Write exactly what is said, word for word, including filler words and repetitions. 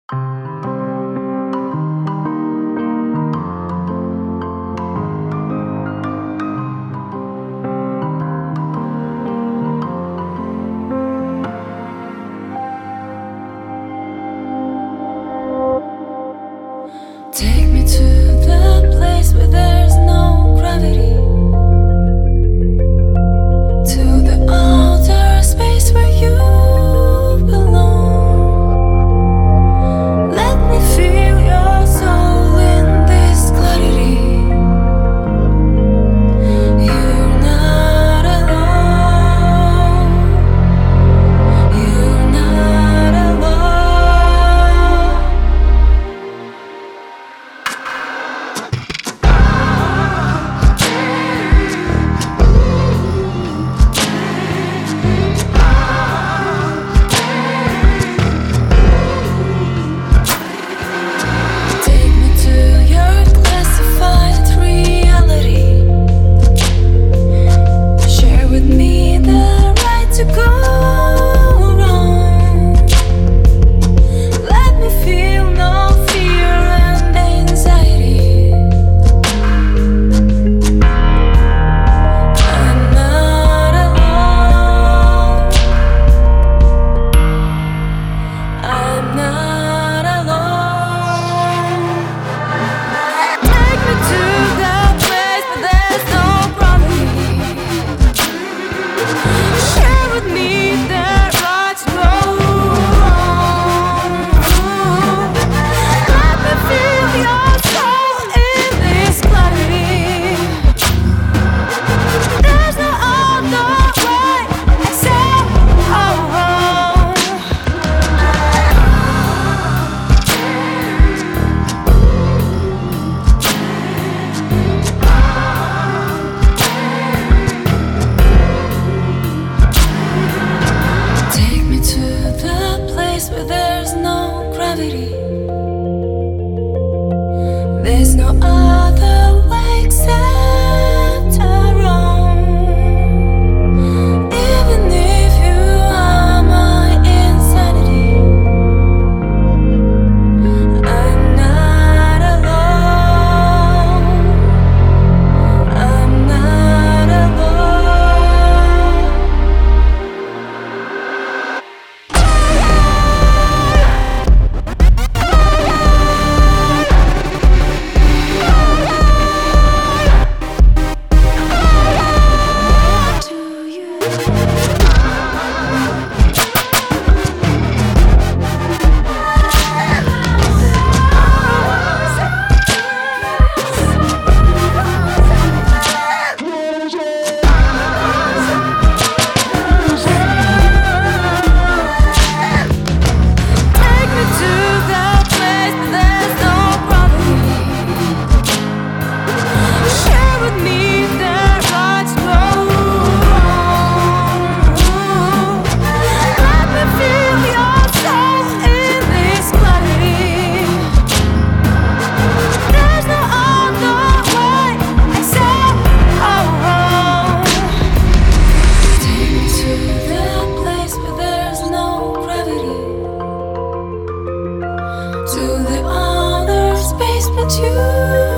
Take me to the place where there's no gravity, to the outer space where you belong. Let me feel your soul in this clarity. You're not alone. You're not alone. Take me to your classified reality. Share with me the right to go wrong. Let me feel no fear and anxiety. I'm not alone. I'm not alone. Take me to the place where there's no gravity. Share with me the right to go wrong. Let me feel your soul in this clarity. There's no other way except home. Take me to the place where there's no gravity. There's no other way except wrong. Even if you are my insanity, I'm not alone. I'm not alone. To you. Take me to the place where there's no gravity. Share with me the right to go wrong. Let me feel your soul in this clarity. There's no other way except home. Take me to the place where there's no gravity, to the outer space but you